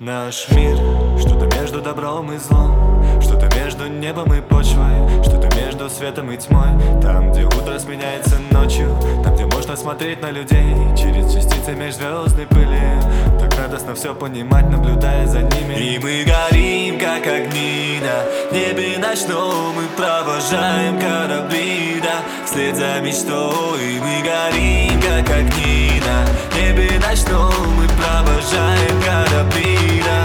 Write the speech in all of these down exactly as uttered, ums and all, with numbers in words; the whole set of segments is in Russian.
Наш мир, что-то между добром и злом, что-то между небом и почвой, что-то между светом и тьмой. Там, где утро сменяется ночью, там, где можно смотреть на людей через частицы межзвездной пыли. Так радостно все понимать, наблюдая за ними. И мы горим, как огни на небе ночном, мы провожаем корабли, да, вслед за мечтой. И мы горим, как огни на небе ночном, мы провожаем корабли, да.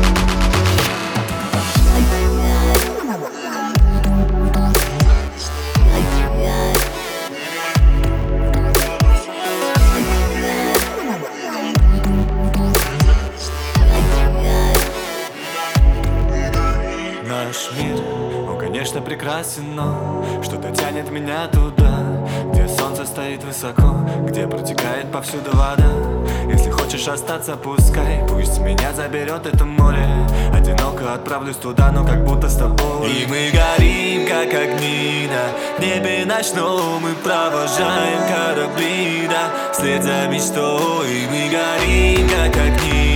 Наш мир, он, конечно, прекрасен, но что-то тянет меня туда, где солнце стоит высоко, где протекает повсюду вода. Если хочешь остаться, пускай, пусть меня заберет это море. Одиноко отправлюсь туда, но как будто с тобой. И мы горим, как огни на небе ночном, мы провожаем корабли, да, вслед за мечтой. И мы горим, как огни